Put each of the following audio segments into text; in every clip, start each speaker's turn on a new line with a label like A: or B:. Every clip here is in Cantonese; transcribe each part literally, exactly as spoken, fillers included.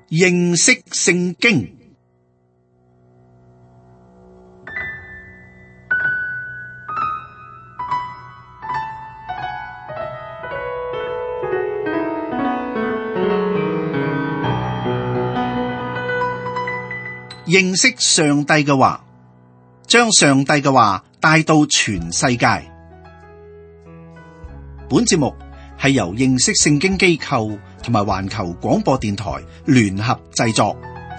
A: 認識聖經。認識上帝嘅話，將上帝嘅話帶到全世界。本節目係由認識聖經機構同埋環球廣播電台聯合製作。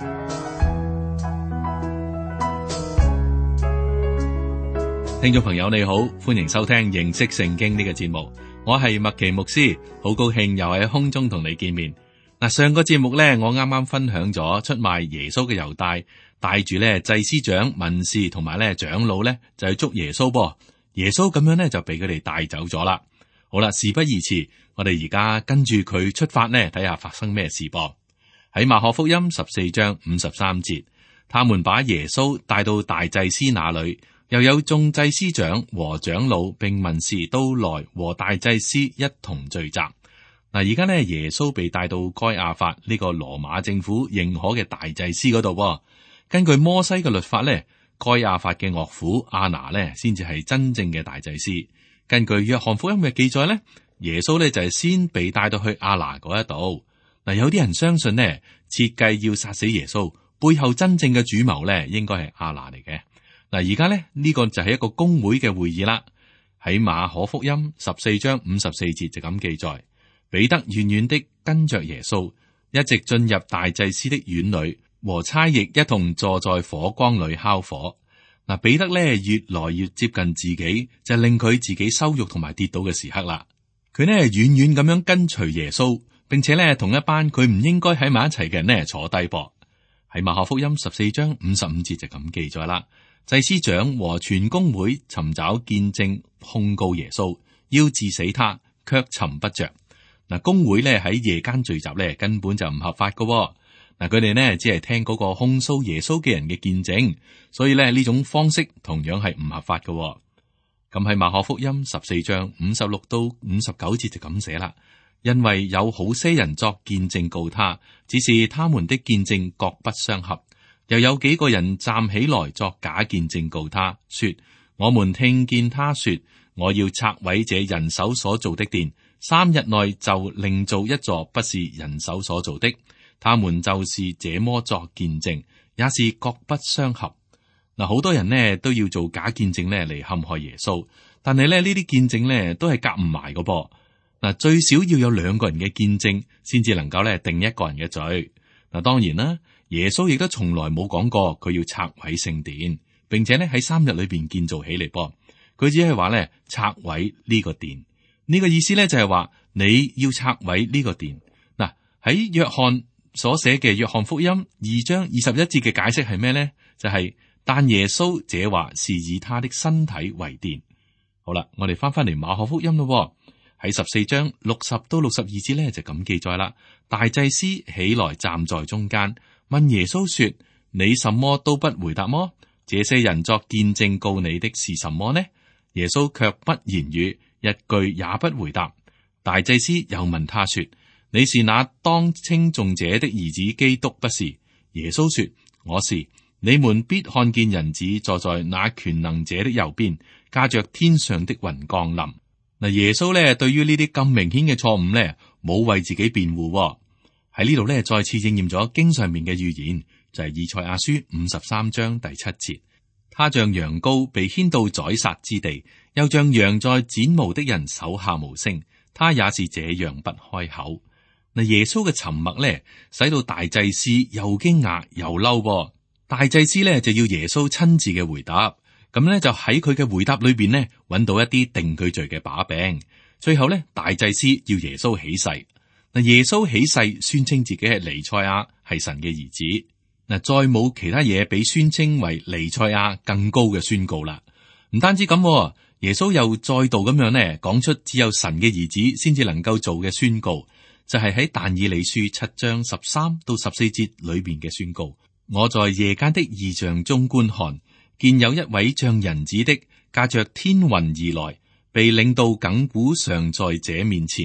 B: 聽眾朋友你好，歡迎收聽認識聖經呢個節目。我係麥奇牧師，好高興又喺空中同你見面。嗱，上個節目咧，我啱啱分享咗出賣耶穌嘅猶大帶住咧祭司長、文士同埋咧長老咧就去捉耶穌噃。耶穌咁樣咧就被佢哋帶走咗啦。好啦，事不宜遲，我哋而家跟住佢出發呢，睇下發生咩事噃。喺馬可福音十四章五十三節，他們把耶穌帶到大祭司那裏，又有眾祭司長和長老並文士都來和大祭司一同聚集。嗱，而家呢，耶穌被帶到該亞法呢個羅馬政府認可嘅大祭司嗰度。根據摩西嘅律法呢，該亞法嘅岳父亞拿呢先至係真正嘅大祭司。根據約翰福音嘅記載呢，耶穌呢就係先被帶到去亞拿嗰一度。嗱，有啲人相信呢，設計要殺死耶穌背後真正嘅主謀呢，應該係亞拿嚟嘅。嗱，而家呢，呢個就係一個公會嘅會議啦。喺馬可福音十四章五十四節就咁記載。彼得遠遠的跟着耶穌，一直進入大祭司的院裏，和差役一同坐在火光裏烤火。嗱，彼得咧越來越接近自己，就令佢自己羞辱同埋跌倒嘅時刻啦。佢呢遠遠咁樣跟隨耶穌，並且咧同一班佢唔應該喺埋一齊嘅人呢坐低噃。喺馬可福音十四章五十五節就咁記載啦。祭司長和全公會尋找見證控告耶穌，要治死他，卻尋不着。嗱，公會咧喺夜間聚集咧，根本就唔合法噶。嗱，佢哋呢只係聽嗰個控訴耶穌嘅人嘅見證，所以咧呢種方式同樣係唔合法噶。咁喺馬可福音十四章五十六到五十九節就咁寫啦。因為有好些人作見證告他，只是他們的見證各不相合。又有幾個人站起來作假見證告他，說：我們聽見他說，我要拆毀這人手所造的殿，三日內就另造一座不是人手所造的。他們就是這麼作見證，也是各不相合。嗱，好多人呢都要做假見證呢嚟陷害耶穌，但係咧呢啲見證呢都係夾唔埋噶噃。嗱，最少要有兩個人嘅見證，先至能夠咧定一個人嘅罪。嗱，當然啦，耶穌亦都從來冇講過佢要拆毀聖殿，並且呢喺三日裏邊建造起嚟噃。佢只係話咧拆毀呢個殿。呢個意思咧就係話你要拆毀呢個殿。嗱，喺約翰所寫嘅約翰福音二章二十一節嘅解釋係咩咧？就係、是、但耶穌這話是以他的身體為殿。好啦，我哋翻翻嚟馬可福音咯。喺十四章六十到六十二節咧就咁記載啦。大祭司起來站在中間，問耶穌說：你什麼都不回答麼？這些人作見證告你的是什麼呢？耶穌卻不言語，一句也不回答。大祭司又問他說：你是那當稱頌者的兒子基督不是？耶穌說：我是。你們必看見人子坐在那權能者的右邊，駕着天上的雲降臨。嗱，耶穌咧對於呢啲咁明顯嘅錯誤咧，冇為自己辯護喎。喺呢度咧再次應驗咗經上面嘅預言，就係以賽亞書五十三章第七節。他像羊羔被牽到宰殺之地，又像羊在剪毛的人手下無聲，他也是這樣不開口。嗱，耶穌嘅沉默咧，使到大祭司又驚訝又嬲噃。大祭司咧就要耶穌親自嘅回答。咁咧就喺佢嘅回答裏邊呢，揾到一啲定佢罪嘅把柄。最後咧，大祭司要耶穌起誓。嗱，耶穌起誓宣稱自己係彌賽亞，係神嘅兒子。嗱，再冇其他嘢比宣稱為彌賽亞更高嘅宣告啦。唔單止咁，耶穌又再度咁樣呢講出只有神嘅兒子先至能夠做嘅宣告，就係喺但以理書七章十三到十四節裏邊嘅宣告。我在夜間的異象中觀看，見有一位像人子的駕着天雲而來，被領到亙古常在者面前。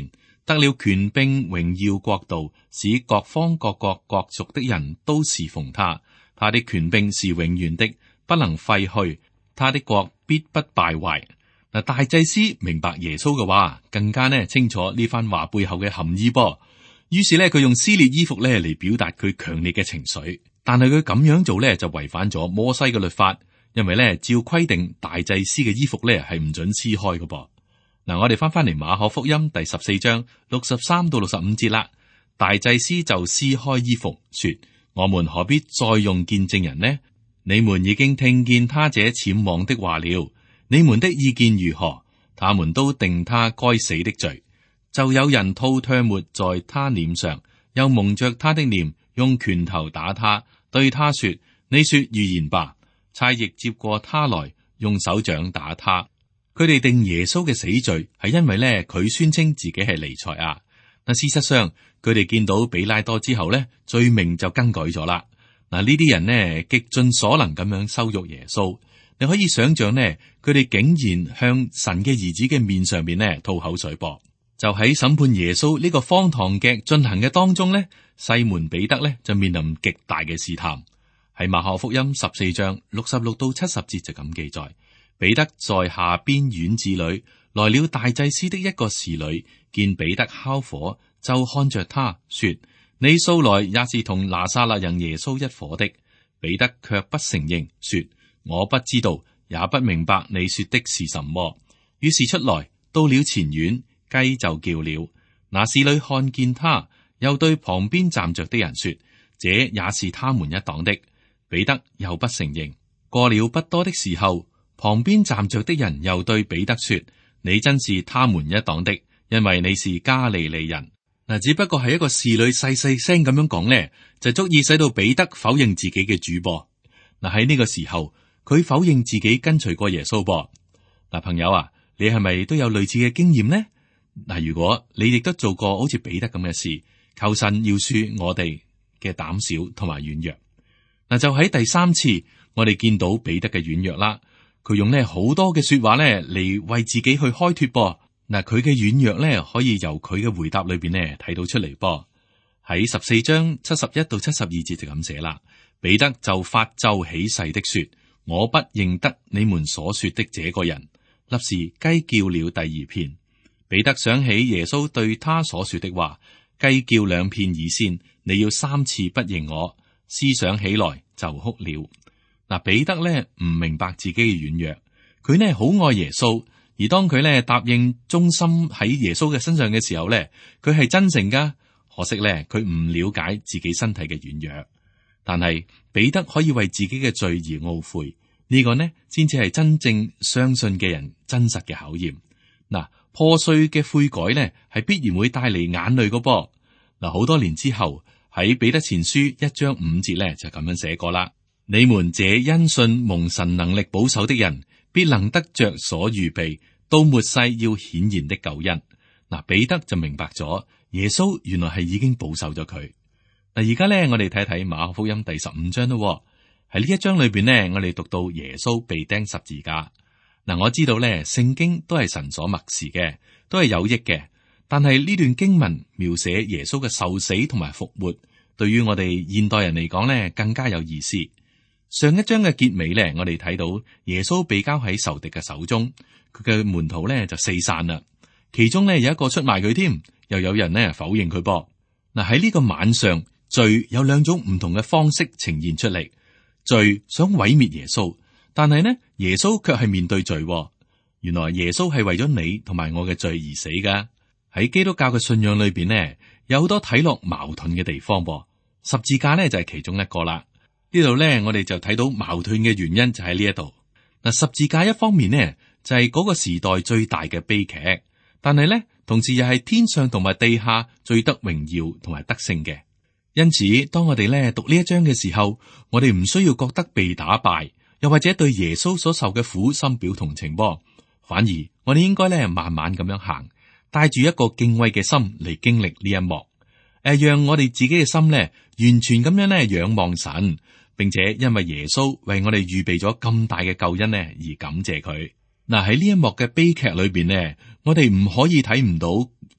B: 得了權柄、榮耀、國度，使各方各國各族的人都侍奉他。他的權柄是永遠的，不能廢去，他的國必不敗壞。嗱，大祭司明白耶穌嘅話，更加呢清楚呢番話背後嘅含義噃。於是呢，佢用撕裂衣服咧嚟表達佢強烈嘅情緒。但係佢咁樣做咧就違反咗摩西嘅律法，因為咧照規定大祭司嘅衣服咧係唔准撕開嘅噃。嗱，我哋翻翻嚟馬可福音第十四章六十三到六十五節啦。大祭司就撕開衣服，說：我們何必再用見證人呢？你們已經聽見他這僭妄的話了，你們的意見如何？他們都定他該死的罪。就有人吐唾沫在他臉上，又蒙着他的臉，用拳頭打他，對他說：你說預言吧。差役接過他來，用手掌打他。佢哋定耶穌嘅死罪，係因為咧佢宣稱自己係彌賽亞。嗱，事實上佢哋見到比拉多之後咧，罪名就更改咗啦。嗱，呢啲人呢，極盡所能咁樣羞辱耶穌。你可以想象呢，佢哋竟然向神嘅兒子嘅面上面呢吐口水噃。就喺審判耶穌呢個荒唐嘅進行嘅當中呢，西門彼得呢就面臨極大嘅試探。喺馬可福音十四章六十六到七十節就咁記載。彼得在下邊院子裏來了大祭司的一個侍女，見彼得烤火，就看着他說：你素來也是同拿撒勒人耶穌一伙的。彼得卻不承認，說：我不知道，也不明白你說的是什麼。於是出來到了前院，雞就叫了。那侍女看見他，又對旁邊站着的人說：這也是他們一黨的。彼得又不承認。過了不多的時候，旁邊站着的人又對彼得說：你真是他們一黨的，因為你是加利利人。嗱，只不過係一個侍女細細聲咁樣講呢，就足以使到彼得否認自己嘅主噃。嗱，喺呢個時候，佢否認自己跟隨過耶穌噃。嗱，朋友啊，你係咪都有類似嘅經驗呢？嗱，如果你亦都做過好似彼得咁嘅事，求神饒恕我哋嘅膽小同埋軟弱。嗱，就喺第三次，我哋見到彼得嘅軟弱啦。佢用呢好多嘅說話咧嚟為自己去開脫噃。嗱，佢嘅軟弱咧可以由佢嘅回答裏邊咧睇到出嚟噃。喺十四章七十一到七十二節就咁寫啦。彼得就發咒起誓的說：我不認得你們所說的這個人。立時雞叫了第二遍。彼得想起耶穌對他所說的話：雞叫兩遍以先，你要三次不認我。思想起來就哭了。嗱，彼得咧唔明白自己嘅軟弱，佢呢好愛耶穌，而當佢咧答應忠心喺耶穌嘅身上嘅時候咧，佢係真誠噶。可惜咧，佢唔了解自己身體嘅軟弱。但係彼得可以為自己嘅罪而懊悔，呢個呢先至係真正相信嘅人真實嘅考驗。嗱，破碎嘅悔改呢係必然會帶嚟眼淚噶噃。嗱，好多年之後喺彼得前書一章五節咧就咁樣寫過啦。你們這因信蒙神能力保守的人，必能得着所預備到末世要顯現的救恩。嗱，彼得就明白咗耶穌原來係已經保守咗佢。嗱，而家咧我哋睇睇馬可福音第十五章咯。喺呢一章裏邊呢，我哋讀到耶穌被釘十字架。嗱，我知道咧聖經都係神所默示嘅，都係有益嘅。但係呢段經文描寫耶穌嘅受死同埋復活，對於我哋現代人嚟講咧更加有意思。上一章嘅結尾咧，我哋睇到耶穌被交喺仇敵嘅手中，佢嘅門徒咧就四散啦。其中咧有一個出賣佢添，又有人咧否認佢噃。嗱，喺呢個晚上，罪有兩種唔同嘅方式呈現出嚟。罪想毀滅耶穌，但係呢耶穌卻係面對罪。原來耶穌係為咗你同埋我嘅罪而死噶。喺基督教嘅信仰裏邊呢，有好多睇落矛盾嘅地方噃。十字架呢就係其中一個啦。呢度咧，我哋就睇到矛盾嘅原因就喺呢一度。嗱，十字架一方面呢，就係嗰個時代最大嘅悲劇，但係咧，同時又係天上同埋地下最得榮耀同埋得勝嘅。因此，當我哋咧讀呢一章嘅時候，我哋唔需要覺得被打敗，又或者對耶穌所受嘅苦深表同情噃。反而我哋應該咧慢慢咁樣行，帶住一個敬畏嘅心嚟經歷呢一幕。誒，讓我哋自己嘅心咧完全咁樣咧仰望神。並且因為耶穌為我哋預備咗咁大嘅救恩呢，而感謝佢。嗱，喺呢一幕嘅悲劇裏邊呢，我哋唔可以睇唔到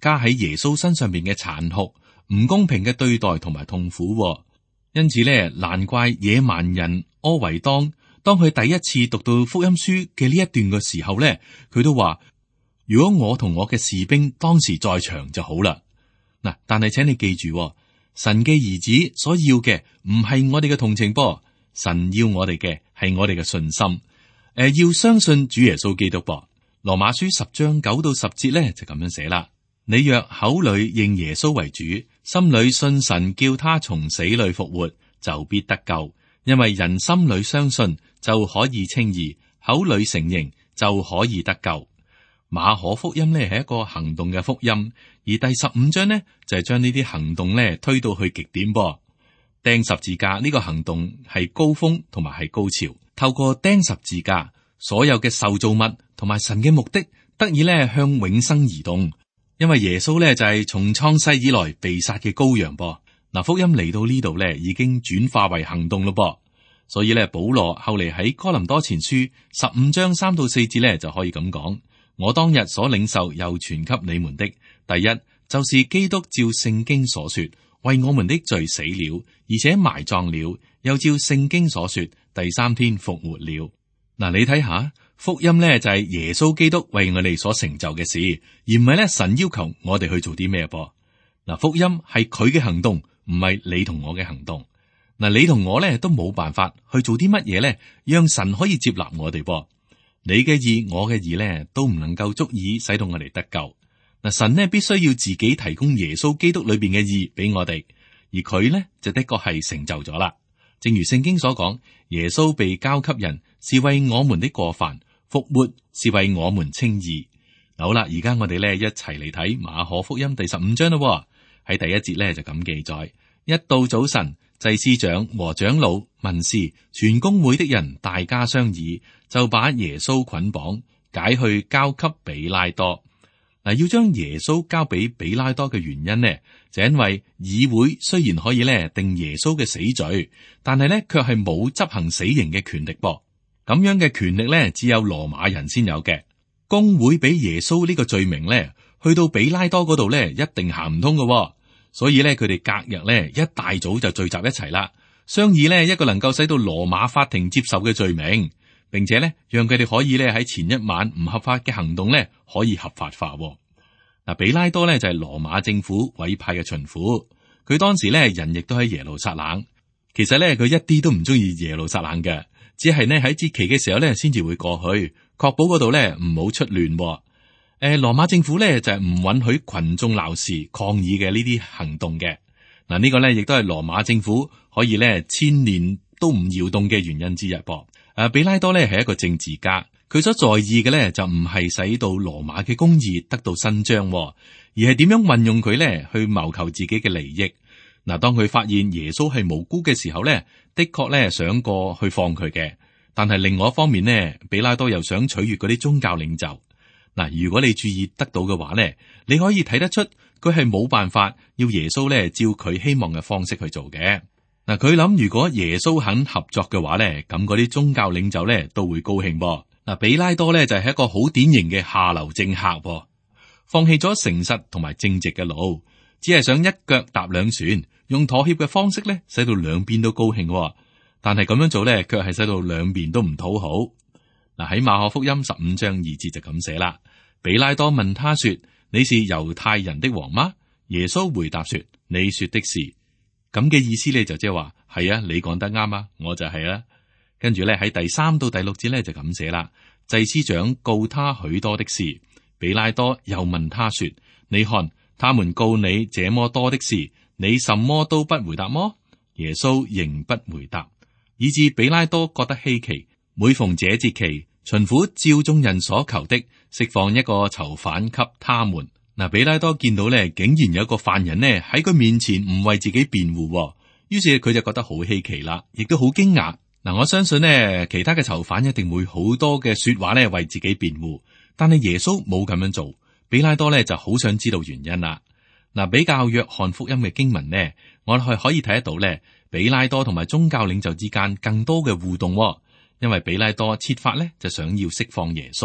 B: 加喺耶穌身上邊嘅殘酷、唔公平嘅對待同埋痛苦。因此咧，難怪野蠻人柯維當當佢第一次讀到福音書嘅呢一段嘅時候咧，佢都話：如果我同我嘅士兵當時在場就好啦。嗱，但係請你記住，神嘅兒子所要嘅唔係我哋嘅同情噃，神要我哋嘅係我哋嘅信心。誒、呃，要相信主耶穌基督噃。羅馬書十章九到十節咧就咁樣寫啦。你若口裏認耶穌為主，心裏信神叫他從死裏復活，就必得救。因為人心裏相信就可以稱義，口裏承認就可以得救。馬可福音呢係一個行動嘅福音，而第十五章呢就係將呢啲行動呢推到去極點噃。釘十字架呢個行動係高峰同埋係高潮，透過釘十字架，所有嘅受造物同埋神嘅目的得以呢向永生移動。因為耶穌呢就係從創世以來被殺嘅羔羊噃。嗱，福音嚟到呢度呢已經轉化為行動咯噃。所以呢，保羅後嚟喺哥林多前書十五章三到四節呢就可以咁講：我當日所領受又傳給你們的，第一就是基督照聖經所說，為我們的罪死了，而且埋葬了，又照聖經所說，第三天復活了。嗱，你睇下福音呢就係耶穌基督為我哋所成就嘅事，而唔係咧神要求我哋去做啲咩噃。嗱，福音係佢嘅行動，唔係你同我嘅行動。嗱，你同我咧都冇辦法去做啲乜嘢咧，讓神可以接納我哋噃。你嘅義，我嘅義咧，都唔能夠足以使到我哋得救。嗱，神呢必須要自己提供耶穌基督裏邊嘅義俾我哋，而佢呢就的確係成就咗啦。正如聖經所講，耶穌被交給人是為我們的過犯，復活是為我們稱義。好啦，而家我哋咧一齊嚟睇馬可福音第十五章咯。喺第一節咧就咁記載：一到早晨，祭司長和長老、文士、全公會的人大家商議，就把耶穌捆綁，解去交給比拉多。嗱，要將耶穌交俾比拉多嘅原因呢，就因為議會雖然可以咧定耶穌嘅死罪，但係咧卻係冇執行死刑嘅權力噃。咁樣嘅權力咧，只有羅馬人先有嘅。公會俾耶穌呢個罪名咧，去到比拉多嗰度咧，一定行唔通嘅。所以咧，佢哋隔日咧一大早就聚集一齊啦，商議呢一個能夠使到羅馬法庭接受嘅罪名，並且咧讓佢哋可以咧喺前一晚唔合法嘅行動咧可以合法化。嗱，比拉多咧就係羅馬政府委派嘅巡撫，佢當時咧人亦都喺耶路撒冷。其實咧佢一啲都唔中意耶路撒冷嘅，只係呢喺節期嘅時候咧先至會過去，確保嗰度咧唔好出亂。誒，羅馬政府咧就係唔允許群眾鬧事抗議嘅呢啲行動嘅。嗱，呢個咧亦都係羅馬政府可以咧千年都唔搖動嘅原因之一噃。誒，比拉多咧係一個政治家，佢所在意嘅咧就唔係使到羅馬嘅公義得到伸張，而係點樣運用佢咧去謀求自己嘅利益。嗱，當佢發現耶穌係無辜嘅時候咧，的確咧想過去放佢嘅，但係另外一方面呢，比拉多又想取悅嗰啲宗教領袖。嗱，如果你注意得到嘅話咧，你可以睇得出佢係冇辦法要耶穌咧照佢希望嘅方式去做嘅。嗱，佢諗如果耶穌肯合作嘅話咧，咁嗰啲宗教領袖咧都會高興噃。嗱，比拉多咧就係一個好典型嘅下流政客噃，放棄咗誠實同埋正直嘅路，只係想一腳踏兩船，用妥協嘅方式咧，使到兩邊都高興。但係咁樣做咧，卻係使到兩邊都唔討好。嗱，喺馬可福音十五章二節就咁寫啦。比拉多問他說：你是猶太人的王嗎？耶穌回答說：你說的是。咁嘅意思咧就即係話係啊，你講得啱啊，我就係啦。跟住咧喺第三到第六節咧就咁寫啦。祭司長告他許多的事，比拉多又問他說：你看他們告你這麼多的事，你什麼都不回答麼？耶穌仍不回答，以致比拉多覺得稀奇。每逢這節期，巡撫照眾人所求的，釋放一個囚犯給他們。嗱，比拉多見到咧，竟然有一個犯人呢喺佢面前唔為自己辯護，於是佢就覺得好稀奇啦，亦都好驚訝。嗱，我相信呢，其他嘅囚犯一定會好多嘅說話咧為自己辯護，但係耶穌冇咁樣做。比拉多咧就好想知道原因啦。嗱，比較約翰福音嘅經文呢，我係可以睇得到咧，比拉多同埋宗教領袖之間更多嘅互動。因為比拉多設法咧就想要釋放耶穌，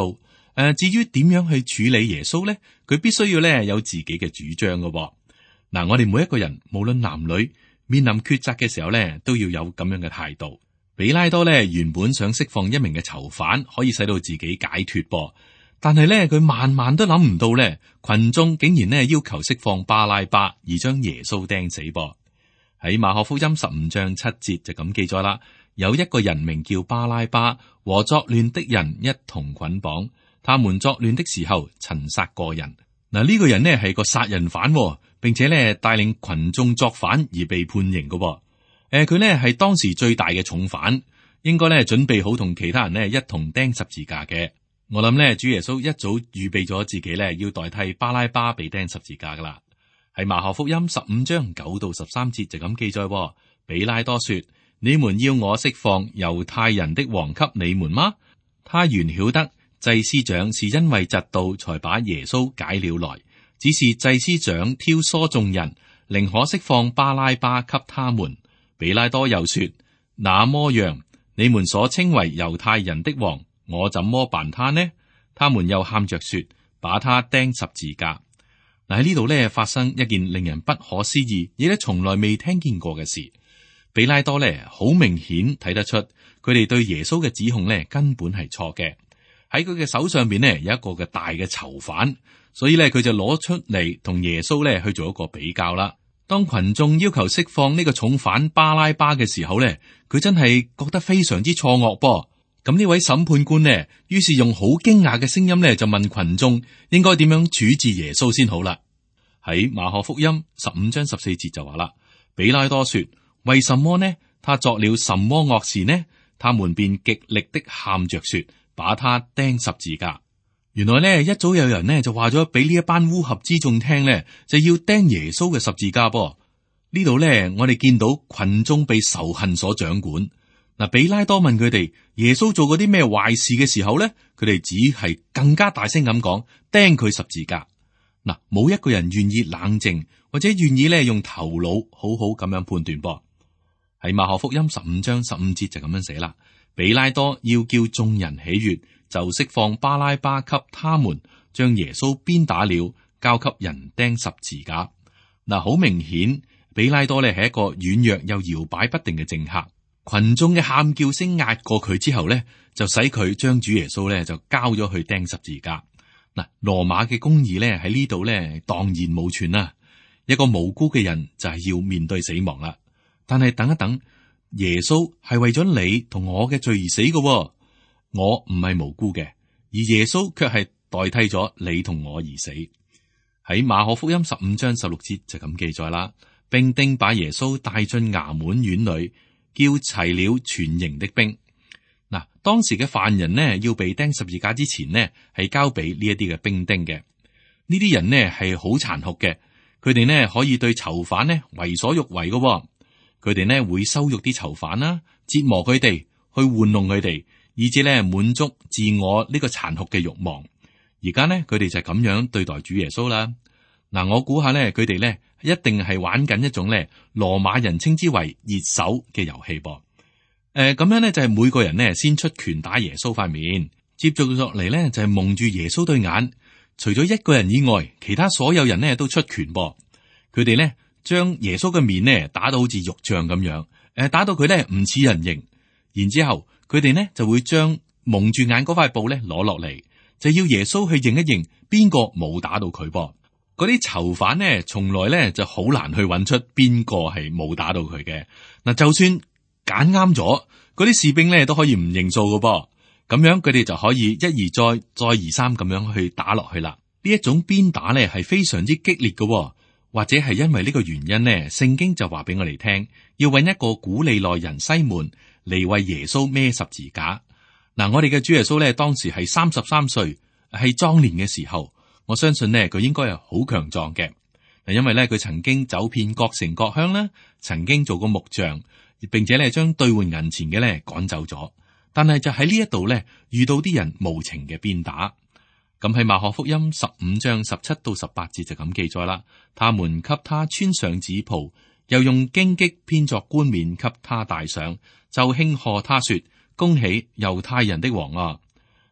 B: 誒，至於點樣去處理耶穌咧，佢必須要咧有自己嘅主張嘅。嗱，我哋每一個人無論男女面臨抉擇嘅時候咧，都要有咁樣嘅態度。比拉多咧原本想釋放一名嘅囚犯，可以使到自己解脫噃，但係咧佢萬萬都諗唔到咧，群眾竟然咧要求釋放巴拉巴，而將耶穌釘死噃。喺馬可福音十五章七節就咁記載啦，有一個人名叫巴拉巴，和作亂的人一同捆綁，他們作亂的時候曾殺過人。嗱，呢個人呢係個殺人犯，並且咧帶領群眾作反而被判刑嘅。誒，佢呢係當時最大嘅重犯，應該咧準備好同其他人呢一同釘十字架嘅。我諗呢，主耶穌一早預備咗自己咧要代替巴拉巴被釘十字架噶啦。喺馬可福音十五章九到十三節就咁記載，比拉多說：你們要我釋放猶太人的王給你們嗎？他原曉得祭司長是因為嫉妒才把耶穌解了來，只是祭司長挑唆眾人，寧可釋放巴拉巴給他們。比拉多又說：那麼樣，你們所稱為猶太人的王，我怎麼辦他呢？他們又喊着說：把他釘十字架。嗱，喺呢度咧發生一件令人不可思議，亦都從來未聽見過嘅事。比拉多咧好明顯睇得出，佢哋對耶穌嘅指控咧根本係錯嘅。喺佢嘅手上邊呢，有一個嘅大嘅囚犯，所以咧佢就攞出嚟同耶穌咧去做一個比較啦。當群眾要求釋放呢個重犯巴拉巴嘅時候咧，佢真係覺得非常之錯愕噃。咁呢位審判官呢，於是用好驚訝嘅聲音咧，就問群眾應該點樣處置耶穌先好啦。喺馬可福音十五章十四節就話啦，比拉多說：為什麼呢？他作了什麼惡事呢？他們便極力的喊着說：把他釘十字架。原來呢，一早有人呢就話咗俾呢一班烏合之眾聽呢，就要釘耶穌嘅十字架噃。呢度呢，我哋見到群眾被仇恨所掌管。嗱，比拉多問佢哋耶穌做過啲咩壞事嘅時候呢，佢哋只係更加大聲咁講釘佢十字架。嗱，冇一個人願意冷靜或者願意咧用頭腦好好咁樣判斷噃。喺馬可福音十五章十五節就咁樣寫啦，比拉多要叫眾人喜悅，就釋放巴拉巴給他們，將耶穌鞭打了，交給人釘十字架。嗱，好明顯，比拉多咧係一個軟弱又搖擺不定嘅政客。群眾嘅喊叫聲壓過佢之後咧，就使佢將主耶穌咧就交咗去釘十字架。嗱，羅馬嘅公義咧喺呢度咧蕩然無存啦，一個無辜嘅人就係要面對死亡啦。但係等一等，耶穌係為咗你同我嘅罪而死嘅，我唔係無辜嘅，而耶穌卻係代替咗你同我而死。喺馬可福音十五章十六節就咁記載啦，兵丁把耶穌帶進衙門院裏，叫齊了全營的兵。嗱，當時嘅犯人呢，要被釘十字架之前呢，係交俾呢一啲嘅兵丁嘅。呢啲人呢係好殘酷嘅，佢哋呢可以對囚犯呢為所欲為嘅。佢哋呢會羞辱啲囚犯啦，折磨佢哋，去玩弄佢哋，以至呢滿足自我呢個殘酷嘅慾望。而家呢，佢哋就咁樣對待主耶穌啦。嗱，我估下呢，佢哋呢一定係玩緊一種呢羅馬人稱之為熱手嘅遊戲噃。誒、呃，咁樣呢就係每個人呢先出拳打耶穌塊面，接住落嚟呢就係蒙住耶穌對眼。除咗一個人以外，其他所有人呢都出拳噃。佢哋呢將耶穌嘅面呢打到好似肉醬咁樣，誒，打到佢呢唔似人形。然之後佢哋呢就會將蒙住眼嗰塊布呢攞落嚟，就要耶穌去認一認邊個冇打到佢噃。嗰啲囚犯呢，從來呢就好難去揾出邊個係冇打到佢嘅。嗱，就算揀啱咗，嗰啲士兵呢都可以唔認數噶噃。咁樣佢哋就可以一而再、再而三咁樣去打落去啦。呢一種鞭打呢係非常之激烈噶。或者係因為呢個原因呢，聖經就話俾我哋聽，要揾一個古利奈人西門嚟為耶穌孭十字架。嗱，我哋嘅主耶穌呢，當時係三十三歲，係壯年嘅時候，我相信呢，佢應該係好強壯嘅。嗱，因為呢，佢曾經走遍各城各鄉啦，曾經做過木匠，並且呢將兌換銀錢嘅呢趕走咗。但係就喺呢一度呢，遇到啲人無情嘅鞭打。咁喺馬可福音十五章十七到十八節就咁記載啦。他們給他穿上紫袍，又用荊棘編作冠冕給他戴上，就慶賀他說：恭喜猶太人的王啊！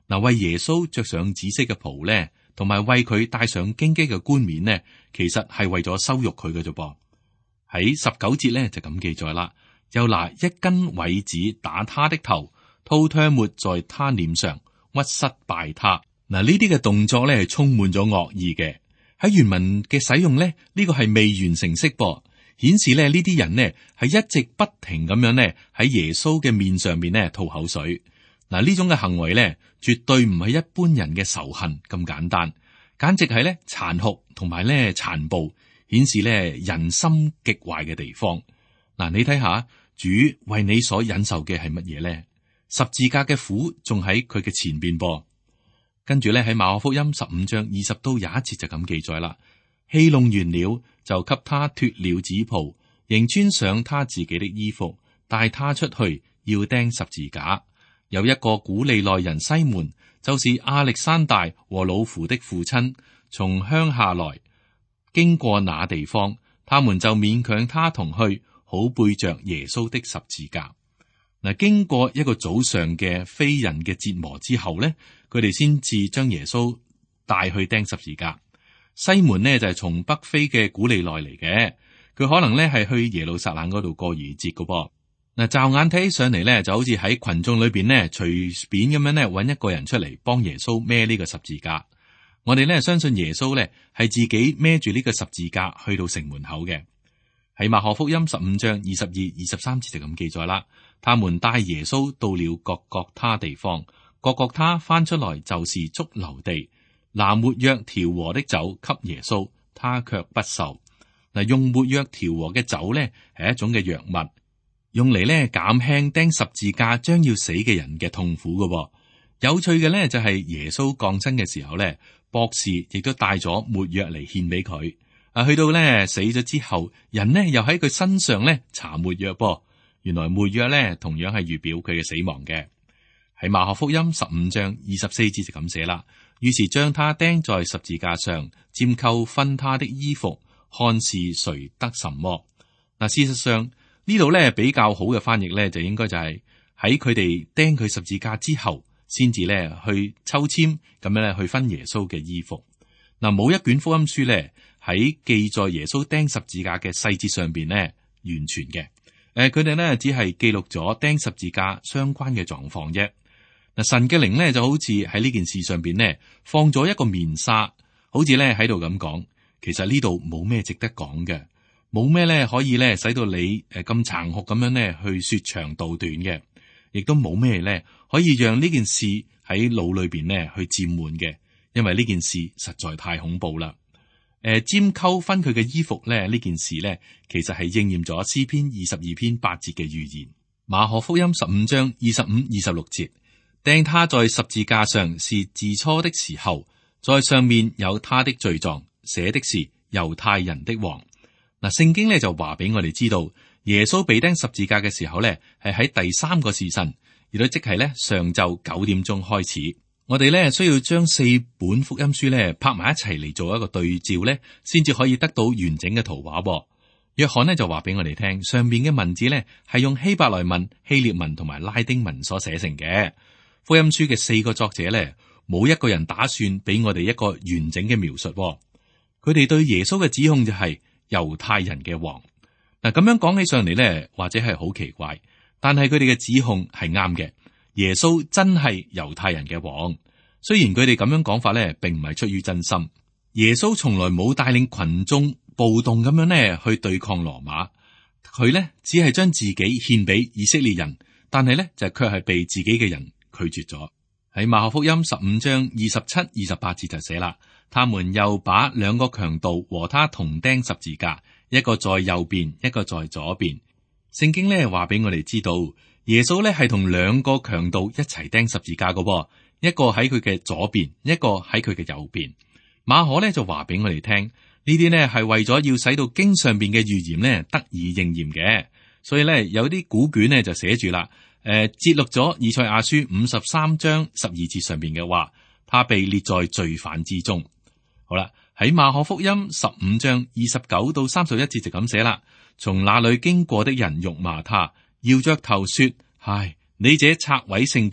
B: 嗱，為耶穌着上紫色嘅袍咧，同埋為佢戴上荊棘嘅冠冕呢，其實係為咗羞辱佢嘅啫噃。喺十九節咧就咁記載啦，又拿一根葦子打他的頭，吐唾沫在他臉上，屈膝拜他。嗱，呢啲嘅動作咧係充滿咗惡意嘅。喺原文嘅使用咧，呢個係未完成式噃，顯示咧呢啲人呢係一直不停咁樣呢喺耶穌嘅面上面呢吐口水。嗱，呢種嘅行為咧，絕對唔係一般人嘅仇恨咁簡單，簡直係咧殘酷同埋咧殘暴，顯示咧人心極壞嘅地方。嗱，你睇下主為你所忍受嘅係乜嘢咧？十字架嘅苦仲喺佢嘅前邊噃。跟住咧喺馬可福音十五章二十到廿一節就咁記載啦。戲弄完了，就給他脫了紫袍，仍穿上他自己的衣服，帶他出去要釘十字架。有一個古利奈人西門，就是亞歷山大和老夫的父親，從鄉下來，經過那地方，他們就勉強他同去，好背着耶穌的十字架。嗱，經過一個早上嘅非人嘅折磨之後呢，佢哋先至將耶穌帶去釘十字架。西門呢就係從北非嘅古利奈嚟嘅，佢可能呢係去耶路撒冷嗰度過逾節嘅噃。嗱，驟眼睇起上嚟咧，就好似喺群眾裏邊呢，隨便咁樣咧揾一個人出嚟幫耶穌孭呢個十字架。我哋咧相信耶穌咧係自己孭住呢個十字架去到城門口嘅。喺馬可福音十五章二十二、二十三節就咁記載啦。他們帶耶穌到了各各他地方，各各他翻出來就是髑髏地，拿沒藥調和的酒給耶穌，他卻不受。嗱，用沒藥調和嘅酒咧係一種嘅藥物。用嚟咧減輕釘十字架將要死嘅人嘅痛苦嘅、哦。有趣嘅咧就係、是、耶穌降生嘅時候咧，博士亦都帶咗沒藥嚟獻俾佢。啊，去到咧死咗之後，人呢又喺佢身上咧搽沒藥噃。原來沒藥咧同樣係預表佢嘅死亡嘅。喺馬可福音十五章二十四節就咁寫啦。於是將他釘在十字架上，拈鬮分他的衣服，看是誰得什麼。嗱，事實上。呢度咧比較好嘅翻譯咧，就應該就係喺佢哋釘佢十字架之後，先至咧去抽籤咁樣咧去分耶穌嘅衣服。嗱，冇一卷福音書咧喺記載耶穌釘十字架嘅細節上邊咧完全嘅。誒，佢哋咧只係記錄咗釘十字架相關嘅狀況啫。嗱，神嘅靈咧就好似喺呢件事上邊咧放咗一個面紗，好似咧喺度咁講，其實呢度冇咩值得講嘅。冇咩咧可以咧使到你誒咁殘酷咁樣咧去說長道短嘅，亦都冇咩咧可以讓呢件事喺腦裏邊咧去佔滿嘅，因為呢件事實在太恐怖啦。誒，拈鬮分佢嘅衣服咧呢件事咧，其實係應驗咗詩篇二十二篇八節嘅預言。馬可福音十五章二十五、二十六節，釘他在十字架上是巳初的時候，在上面有他的罪狀，寫的是猶太人的王。嗱，聖經咧就話俾我哋知道，耶穌被釘十字架嘅時候咧，係喺第三個時辰，亦都即係咧上晝九點鐘開始。我哋咧需要將四本福音書咧拍埋一齊嚟做一個對照咧，先至可以得到完整嘅圖畫。約翰呢就話俾我哋聽，上面嘅文字咧係用希伯來文、希臘文同埋拉丁文所寫成嘅。福音書嘅四個作者咧，冇一個人打算俾我哋一個完整嘅描述。佢哋對耶穌嘅指控就係、是。猶太人嘅王。嗱，咁樣講起上嚟咧，或者係好奇怪，但係佢哋嘅指控係啱嘅。耶穌真係猶太人嘅王，雖然佢哋咁樣講法咧，並唔係出於真心。耶穌從來冇帶領群眾暴動咁樣咧去對抗羅馬，佢咧只係將自己獻俾以色列人，但係咧就卻係被自己嘅人拒絕咗。喺馬可福音十五章二十七、二十八節就寫啦。他們又把兩個強盜和他同釘十字架，一個在右邊，一個在左邊。聖經咧話俾我哋知道，耶穌咧係同兩個強盜一齊釘十字架嘅，一個喺佢嘅左邊，一個喺佢嘅右邊。馬可咧就話俾我哋聽，呢啲呢係為咗要使到經上邊嘅預言呢得以應驗嘅，所以咧有啲古卷呢就寫住啦，誒，節錄咗以賽亞書五十三章十二節上邊嘅話，他被列在罪犯之中。好啦，喺馬可福音十五章二十九到三十一節就咁寫啦。從那裏經過的人辱罵他，搖着頭說：唉，你這拆毀聖殿、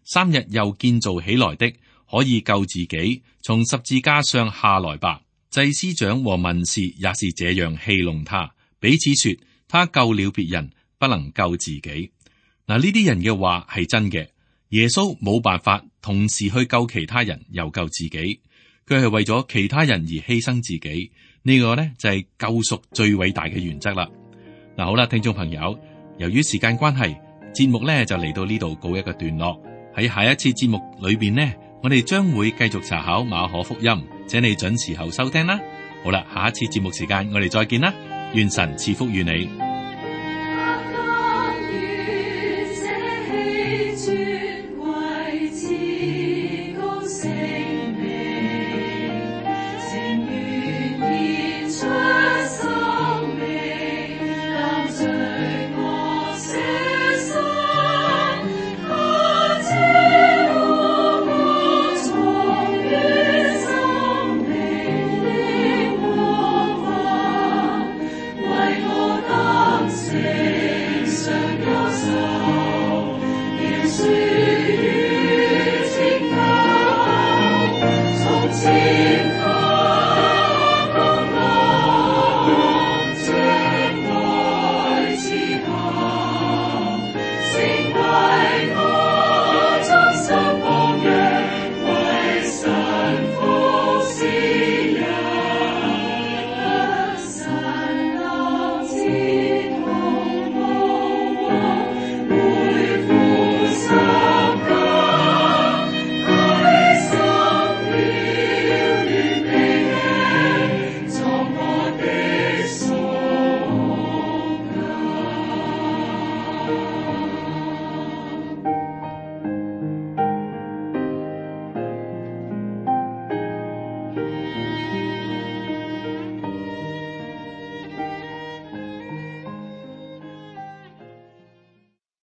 B: 三日又建造起來的，可以救自己，從十字架上下來吧。祭司長和文士也是這樣戲弄他，彼此說他救了別人，不能救自己。嗱，呢啲人嘅話係真嘅，耶穌冇辦法同時去救其他人又救自己，佢係為咗其他人而犧牲自己。呢個呢，就係救贖最偉大嘅原則啦。嗱，好啦，聽眾朋友，由於時間關係，節目呢就嚟到呢度告一個段落。喺下一次節目裏邊呢，我哋將會繼續查考馬可福音，請你準時候收聽啦。好啦，下一次節目時間我哋再見啦，願神賜福於你。